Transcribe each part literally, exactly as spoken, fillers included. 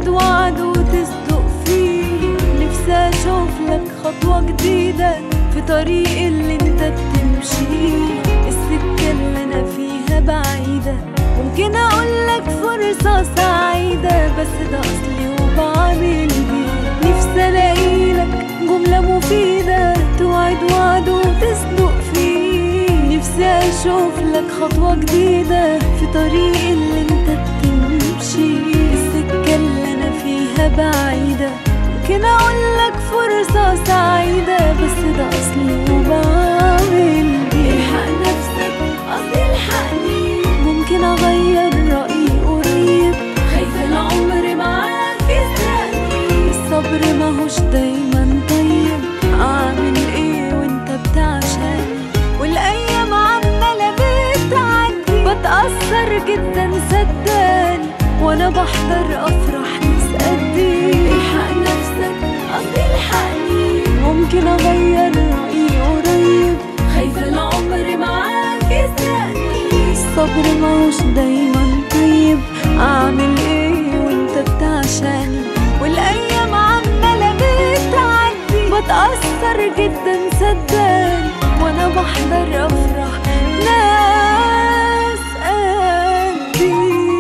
توعد وعد وتصدق فيه. نفسي اشوف لك خطوة جديدة في طريق اللي انت بتمشيه. السكة اللي انا فيها بعيدة، ممكن اقولك فرصة سعيدة، بس ده اصلي وبعمل بيه. نفسي الاقيلك جملة مفيدة توعد وعد وتصدق فيه. نفسي اشوف لك خطوة جديدة في طريق اللي انت بتمشي. السكة اللي انا فيها بعيدة، ممكن اقولك فرصة سعيدة، بس ده اصلي وبعمل بيه. الحق نفسك قصدي الحقني، ممكن اغير رأيي قريب. خايفة العمر معاك يسرقني، الصبر ماهوش دايما طيب. اعمل ايه وانت بتعشاني، والايام عمالة بتعدي. بتأثر جدا صدقني، وانا بحضر افراح ناس قدي. الحق نفسك قصدي الحقني، ممكن اغير رأيي قريب. خايفة العمر معاك يسرقني، الصبر ماهوش دايما طيب. اعمل ايه وانت بتعشاني، والايام عمالة بتعدي. بتأثر جدا صدقني، وانا بحضر افراح ناس قدي.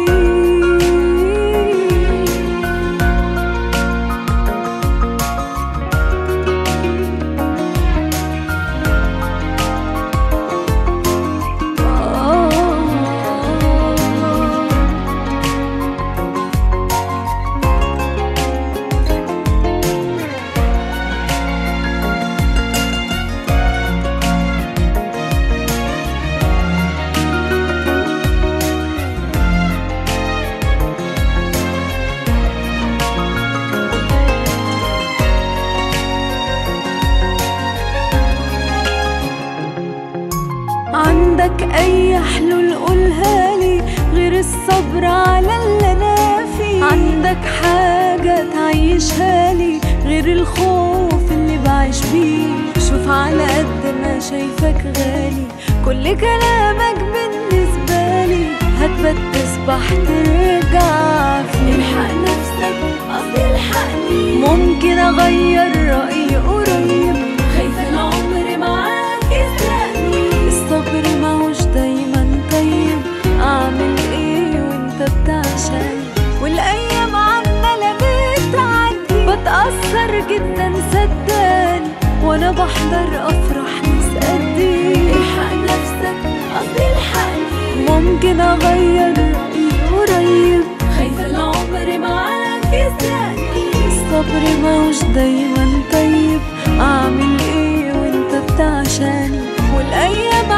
عندك اي حلول قولها لي غير الصبر على اللي انا فيه؟ عندك حاجة تعيشها لي غير الخوف اللي بعيش بيه؟ شوف على قد ما شايفك غالي، كل كلامك بالنسبة لي هتبت تصبح ترجع فيه. الحق نفسك قصدي الحقني، ممكن اغير رأيي قريب. خايفة العمر معاك يسرقني، الصبر ماهوش دايما طيب. اعمل ايه وانت بتعشاني، والايام عمالة بتعدي. بتأثر جدا صدقني، وانا بحضر افراح ناس قدي. الحق نفسك قصدي الحقني، ممكن اغير رأيي قريب. خايفة العمر معاك يسرقني، الصبر ماهوش دايما طيب. اعمل ايه وانت بتعشاني، والايام